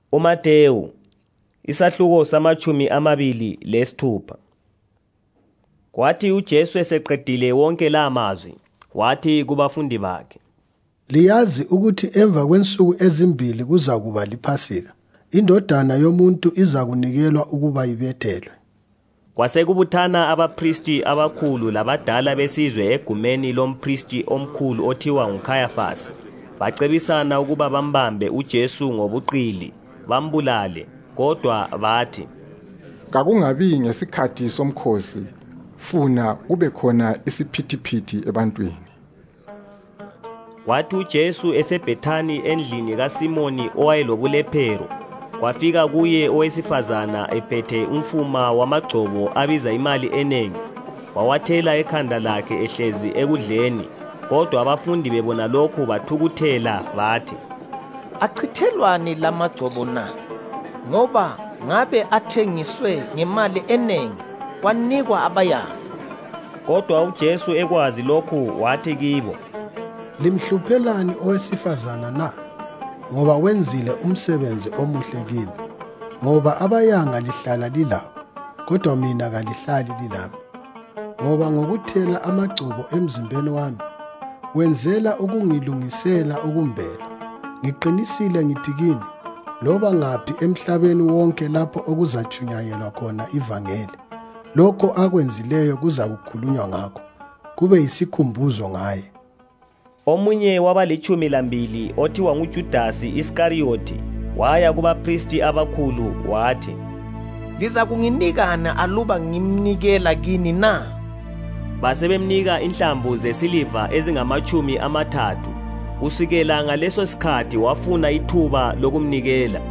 uMateyu isahluko sama-26. Kwathi uJesu eseqedile wonke la mazwi, wathi kubafundi bakhe, liyazi ukuthi emva kwensuku ezimbili kuzakuba liPhasika, indodana yomuntu izakunikelwa ukuba ibethelwe. Kwasekubuthana abapristi abakhulu labadala besizwe egumeni lompristi omkhulu othiwa nguKhayafasi. Bacebisana ukuba bambambe uJesu ngobuqili, bambulale, kodwa bathi, kakungabi ngesikhathi somkhosi, funa kube khona isiphithiphithi ebantwini. Kwathi uJesu eseBhethani endlini kaSimoni owayelobulephero, kwafika kuye owesifazana ephethe umfuma wamagcobo abiza imali enengi. Wawathela ekhanda lakhe ehlezi ekudleni, kodwa abafundi bebona lokhu bathukuthela bathi, achithelwani lamagcobo na? Ngoba ngabe athengiswe ngemali enengi kwanikwa abayanga. Kodwa uJesu ekwazi lokhu wathi kibo, limhluphelani owesifazana na? Ngoba wenzile umsebenzi omuhle kini. Ngoba abayanga lihlala lilabo, kodwa mina kalihlali lilami. Ngoba ngokuthela amagcobo emzimbeni wami, wenzela ukungilungisela ukumbela. Ngiqinisile ngithi kini, loba ngaphi emhlabeni wonke lapho okuzatshunyayelwa khona ivangeli, lokho akwenzileyo kuzakukhulunywa ngakho, kube yisikhumbuzo ngaye. Omunye wabali-12 othiwa nguJudasi Iskariyothi waya kubapristi abakhulu wathi, liza kunginikana aluba ngimnikela kini na? Basebemnika inhlamvu zesiliva ezingama-30. Kusukela ngaleso sikhathi wafuna ithuba lokumnikela.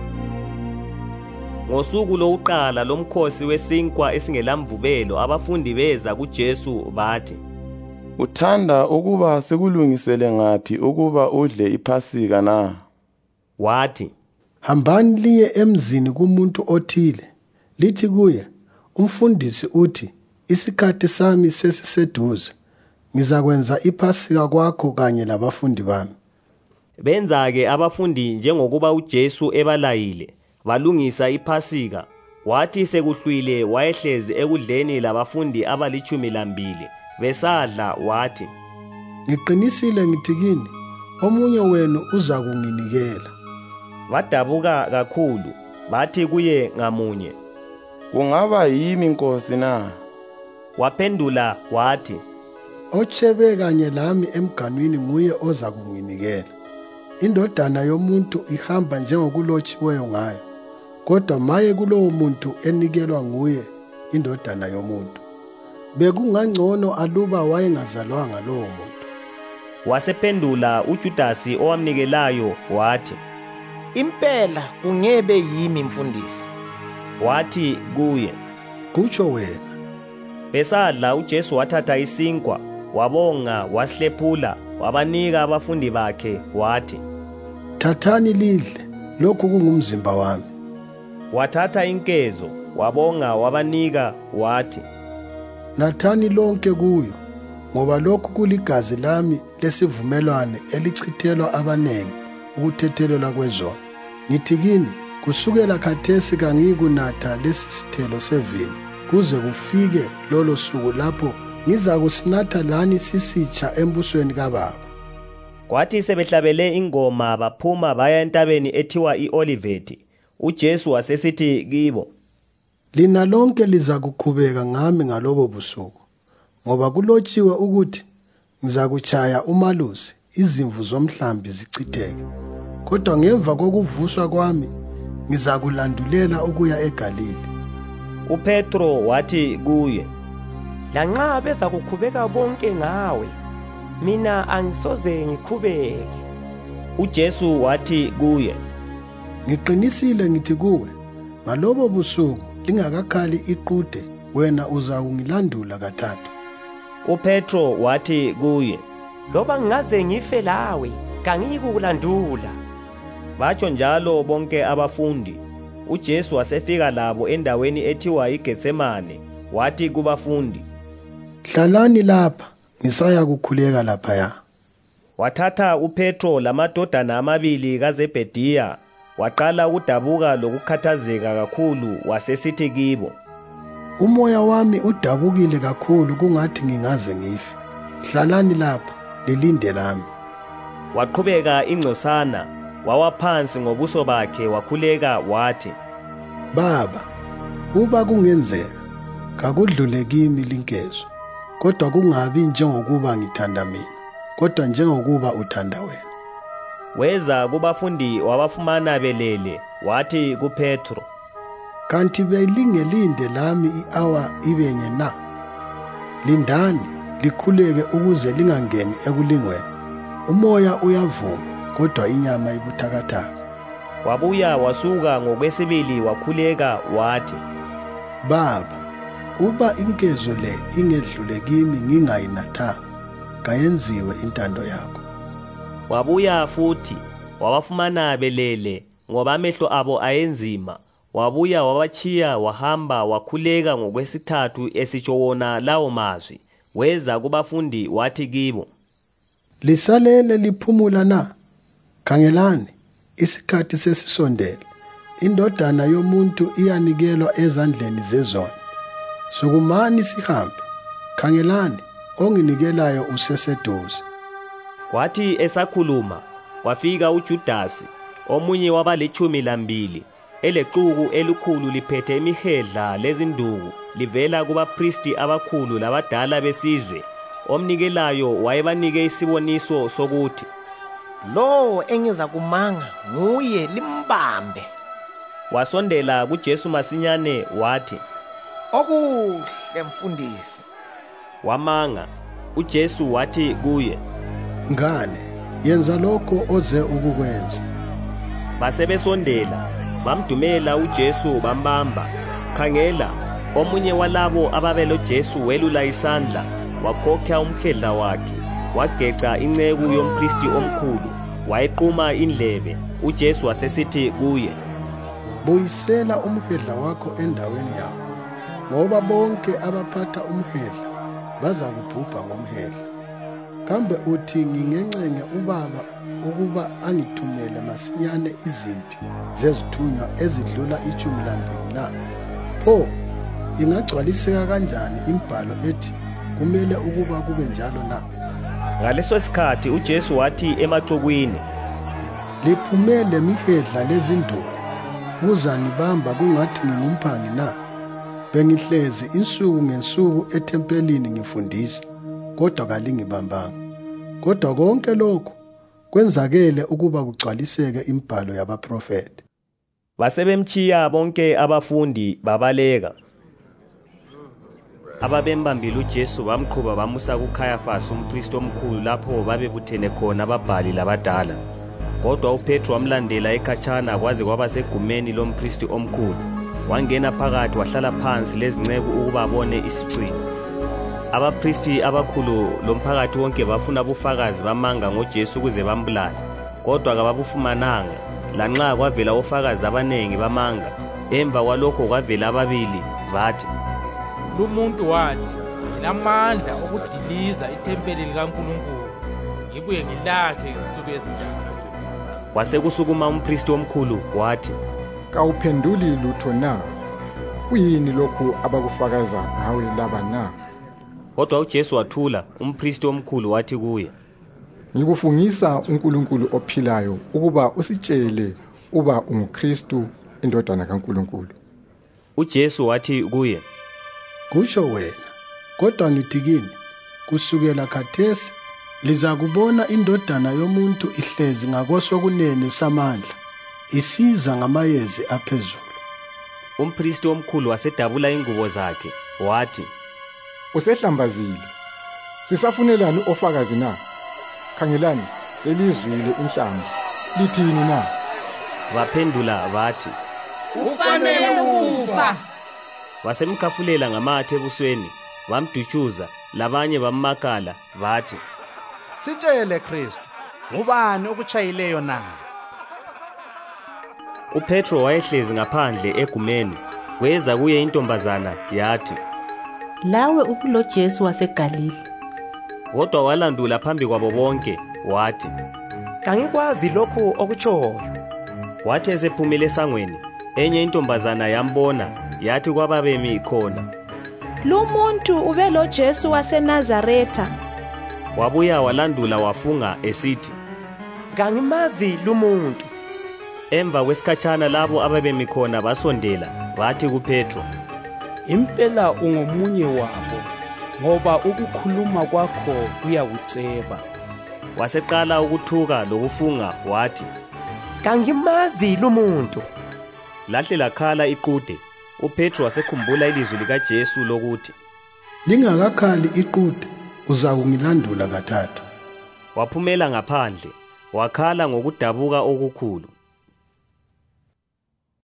Ngosuku lokuqala lomkhosi wesinkwa esingelamvubelo, abafundi beza kuJesu bathi, uthanda ukuba sikulungisele ngaphi ukuba udle iPhasika na? Wathi, hambani liye emzini kumuntu othile, lithi kuye, umfundisi uthi, isikhathi sami sesiseduze, ngizakwenza iPhasika kwakho kanye labafundi bami. Benza-ke abafundi njengokuba uJesu ebalayile, balungisa iPhasika. Wathi sekuhlwile wayehlezi ekudleni labafundi abali-12. Besadla wathi, ngiqinisile ngithi kini, omunye wenu uzakunginikela. Badabuka kakhulu, bathi kuye ngamunye, kungaba yimi Nkosi na? Waphendula wathi, otshebe kanye lami emganwini nguye ozakunginikela. Indodana yomuntu ihamba njengokulotshiweyo ngayo, kodwa maye kulowo muntu enikelwa nguye indodana yomuntu. Bekungangcono aluba wayengazalwanga lowo muntu. Wasephendula uJudasi owamnikelayo wathi, impela ungebe yimi mfundisi. Wathi kuye, kutsho wena. Besadla uJesu wathatha isinkwa, wabonga, wasihlephula, wabanika abafundi bakhe wathi, thathani lidle, lokhu kungumzimba wami. Wathatha inkezo, wabonga, wabanika wathi, nathani lonke kuyo, ngoba lokhu kuligazi lami lesivumelwano elichithelwa abanengi ukuthethelelwa kwezono. Ngithi kini, kusukela khathesi kangiyikunatha lesi sithelo sevini, kuze kufike lolo suku lapho ngizakusinatha lani sisitsha embusweni kaBaba. Kwathi sebehlabele ingoma baphuma baya entabeni ethiwa iOlivethi. uJesu wasesithi kibo, lina lonke lizakukhubeka ngami ngalobo busuku, ngoba kulotshiwe ukuthi, ngizakutshaya umalusi, izimvu zomhlambi zichitheke. Kodwa ngemva kokuvuswa kwami, ngizakulandulela ukuya eGalile. uPetro wathi kuye, lanxa beza kukhubeka bonke ngawe, mina angisoze ngikhubeke. uJesu wathi kuye, ngiqinisile ngithi kuwe, ngalobo busuku lingakakhali iqude, wena uzakungilandula kathathu. uPetro wathi kuye, loba ngaze ngife lawe, kangiyikukulandula. Batsho njalo bonke abafundi. uJesu wasefika labo endaweni ethiwa iGetsemane, wathi kubafundi, hlalani lapha, ngisaya kukhuleka laphaya. Wathatha uPetro lamadodana amabili kaZebhediya, Waqala ukudabuka lokukhathazeka kakhulu wasesithi kibo, umoya wami udabukile kakhulu kungathi ngingaze ngife. Hlalani lapha lilinde lami. Waqhubeka ingcosana, wawa phansi ngobuso bakhe wakhuleka wathi, Baba, uba kungenzeka, kakudlule kimi linkezo, kodwa kungabi njengokuba ngithanda mina, kodwa njengokuba uthanda wena. Weza kubafundi wabafumana belele, wathi kuPetro, Kanti belingelinde lami i-hour ibenye na? Lindani, likhuleke ukuze lingangeni ekulingweni. Umoya uyavuma, kodwa inyama ibuthakathaka. Wabuya wasuka ngokwesibili wakhuleka wathi, Baba, uba inkezo le ingedlule kimi ngingayinathanga, kayenziwe intando yakho. Wabuya futhi wabafumana belele ngoba amehlo abo ayenzima. Wabuya wabachiya wahamba wakhuleka ngokwesithathu esitsho wona lawo mazwi. Weza kubafundi wathi kibo, Lisalele liphumula na? Khangelani, isikhathi sesisondele. Indodana yomuntu iyanikelwa ezandleni zezoni. Sukumani sihambe. Khangelani, onginikelayo useseduze. Kwathi esakhuluma, kwafika uJudasi, omunye wabali-12, elexuku elikhulu liphethe imihedla lezinduku, livela kubapristi abakhulu labadala besizwe. Omnikelayo wayebanike isiboniso sokuthi, Lo engiza kumanga nguye, limbambe. Wasondela kuJesu masinyane wathi, Okuhle mfundisi. Wamanga. UJesu wathi kuye, Ngane, yenza lokho oze ukukwenza. Basebesondela, bamdumela uJesu bambamba. Khangela, omunye walabo ababelo Jesu welula isandla, wakhokha umhedla wakhe, wageca inceku yompristi omkhulu, wayequma indlebe. UJesu wasesithi kuye, Buyisela umhedla wakho endaweni yawo, ngoba bonke abaphatha umhedla baza kubhubha ngomhedla. Kambe uthi ngingencenge ubaba ukuba angithumele masinyane izimpi zezithunywa ezidlula 12 na? Pho, ingagcwaliseka kanjani imbhalo ethi kumele ukuba kube njalo na? Ngaleso sikhathi uJesu wathi emaxukwini, Liphume le mihedla lezinduku, kuzanibamba kungathi ngingumphangi na? Bengihlezi insuku ngensuku ethempelini ngifundisa, kodwa kalingibambanga. Kodwa konke lokhu kwenzakele ukuba kugcwaliseke imbhalo yabaprofeti. Basebemchiya bonke abafundi babaleka. Ababembambile uJesu bamqhuba bamusa kuKhayafasi umpristi omkhulu lapho babebuthene khona ababhali labadala. Kodwa uPetro wamlandela ekhatshana kwaze kwaba segumeni lompristi omkhulu. Wangena phakathi wahlala phansi lezinceku ukuba abone isicino. Abapristi abakhulu lomphakathi wonke bafuna ubufakazi bamanga ngoJesu ukuze bambulale, kodwa kababufumananga. Lanxa kwavela ofakazi abanengi bamanga, emva kwalokho kwavela ababili bathi, Lumuntu wathi, ngilamandla okudiliza ithempeli likaNkulunkulu, ngibuye ngilakhe insuku ezintathu. Kwasekusukuma umpristi omkhulu wathi, Kawuphenduli lutho na? Kuyini lokhu abakufakaza ngawe laba na? Kodwa uJesu wathula. Umpristi omkhulu wathi kuye, Ngikufungisa uNkulunkulu ophilayo ukuba usitshele uba unguKristu, indodana kaNkulunkulu. uJesu wathi kuye, Kutsho wena, kodwa ngithi kini, kusukela khathesi liza kubona indodana yomuntu ihlezi ngakosokunene samandla, isiza ngamayezi aphezulu. Umpristi omkhulu wasedabula ingubo zakhe wathi, Usehlambazile. Sisafunelani ofakazi na? Khangelani, selizwile inhlamba. Lithini na? Baphendula bathi, Ufanele ukufa. Basemkhafulela ngamathe ebusweni, bamdutshuza, labanye bammakala bathi, Sitshele Kristu, ngubani okutshayileyo na? uPetro wayehlezi ngaphandle egumeni. Kweza kuye intombazana yathi, Lawe ukulo Jesu waseGalile. Kodwa walandula phambi kwabo bonke wathi, Kangikwazi lokhu okutshoyo. Wathi esephumile esangweni, enye intombazana yambona, yathi kwababemi khona, "Lo muntu ube loJesu waseNazaretha." Wabuya walandula wafunga esithi, "Kangimazi lumuntu." Emva kwesikhatshana labo ababemi khona basondela, bathi kuPetro, "Impela ungomunye wabo, ngoba ukukhuluma kwakho kuyakuceba." Waseqala ukuthuka lokufunga wathi, "Kangimazi lumuntu." Lahle lakhala iqude. UPetro wasekhumbula ilizwi likaJesu lokuthi, "Lingakakhali iqude, uzakungilandula kathathu." Waphumela ngaphandle, wakhala ngokudabuka okukhulu.